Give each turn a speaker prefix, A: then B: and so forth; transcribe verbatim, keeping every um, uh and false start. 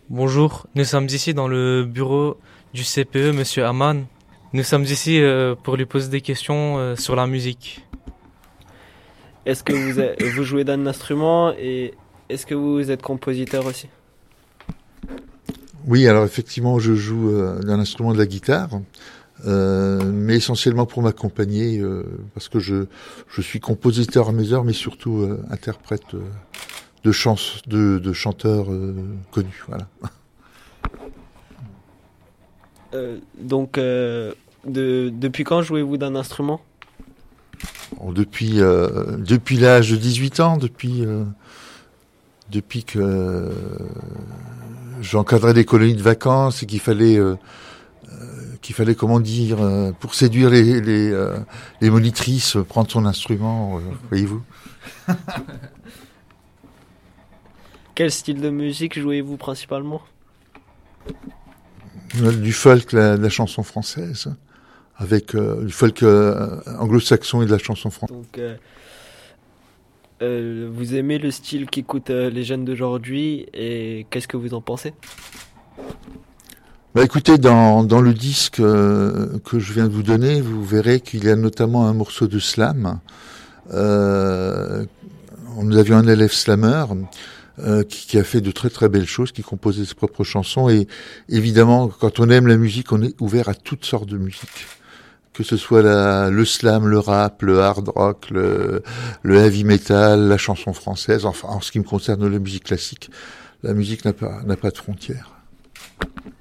A: Bonjour, nous sommes ici dans le bureau du C P E, Monsieur Aman. Nous sommes ici euh, pour lui poser des questions euh, sur la musique.
B: Est-ce que vous, êtes- vous jouez d'un instrument et est-ce que vous êtes compositeur aussi?
C: Oui, alors effectivement, je joue euh, d'un instrument de la guitare, euh, mais essentiellement pour m'accompagner, euh, parce que je, je suis compositeur à mes heures, mais surtout euh, interprète euh, de, chans, de, de chanteurs euh, connus. Voilà.
B: Euh, donc, euh, de, depuis quand jouez-vous d'un instrument?
C: Bon, depuis euh, depuis l'âge de dix-huit ans, depuis euh, depuis que euh, j'encadrais des colonies de vacances et qu'il fallait euh, qu'il fallait, comment dire, euh, pour séduire les, les, euh, les monitrices, euh, prendre son instrument, euh, voyez-vous.
B: Quel style de musique jouez-vous principalement?
C: Du folk, la, la chanson française, avec euh, du folk euh, anglo-saxon et de la chanson française.
B: Donc, euh, euh, vous aimez le style qu'écoutent euh, les jeunes d'aujourd'hui et qu'est-ce que vous en pensez?
C: Bah écoutez, dans, dans le disque euh, que je viens de vous donner, vous verrez qu'il y a notamment un morceau de slam. Euh, nous avions un élève slammer euh, qui, qui a fait de très très belles choses, qui composait ses propres chansons. Et évidemment, quand on aime la musique, on est ouvert à toutes sortes de musique. Que ce soit la, le slam, le rap, le hard rock, le, le heavy metal, la chanson française. Enfin, en ce qui me concerne la musique classique, la musique n'a pas, n'a pas de frontières.